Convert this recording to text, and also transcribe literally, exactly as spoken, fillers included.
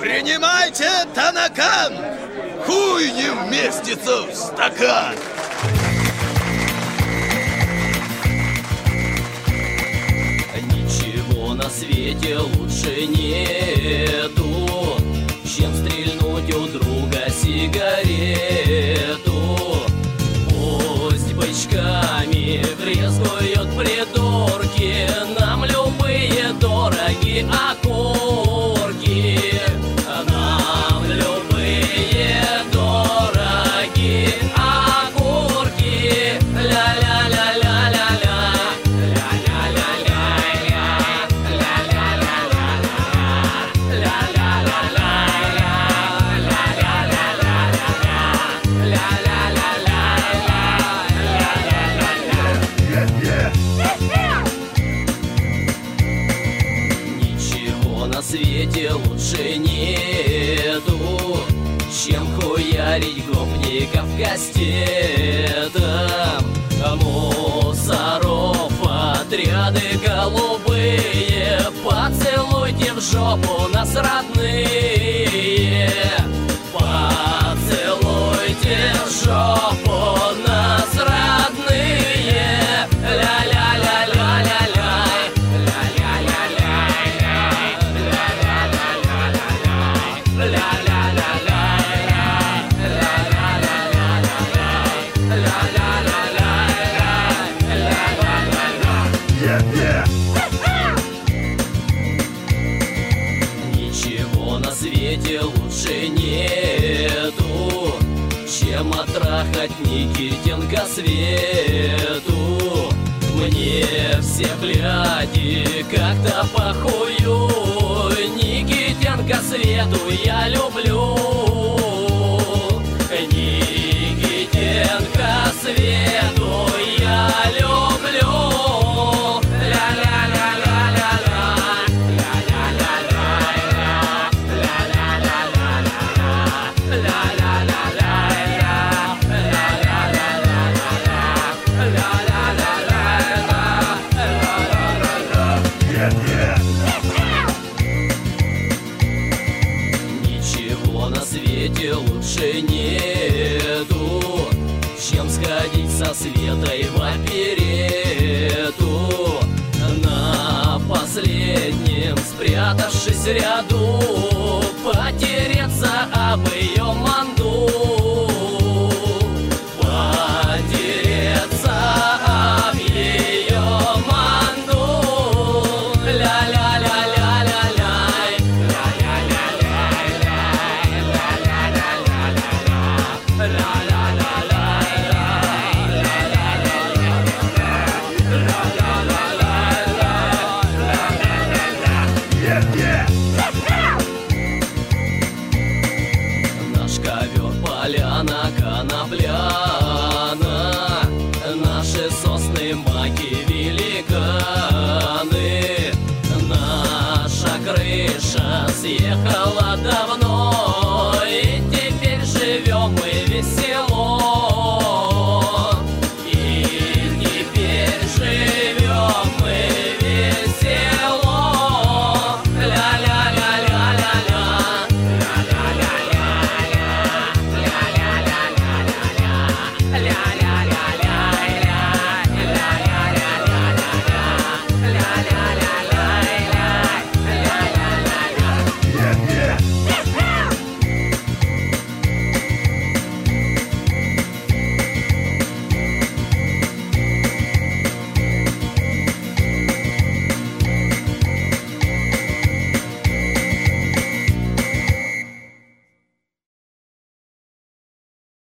Принимайте танакан! Хуй не вместится в стакан! Ничего на свете лучше нету, чем стрельнуть у друга сигарету. Пусть бычками брезгуют придурки, нам любые дороги окурки. Нам любые дороги окурки. Ля-ля-ля-ля-ля-ля. Ничего на свете лучше нету, чем хуярить гопников кастетом. Мусоров отряды голубые, поцелуйте в жопу нас, родные. Поцелуйте в жопу нас, родные. Ля-ля-ля-ля-ля-ля. Ничего на свете лучше нету, чем отрахать Никитенко Свету. Мне все бляди как-то похую, Никитенко Свету я люблю. Никитенко Свету я люблю. Ничего на свете лучше нету, чем сходить со Светой в оперету. На последнем, спрятавшись в ряду, потереться об ее манду. Потереться об ее манду. Ля-ля-ля-ля-ля-ля. Наш ковер поляна конопляна, наши сосны маки великаны. Наша крыша съехала давно.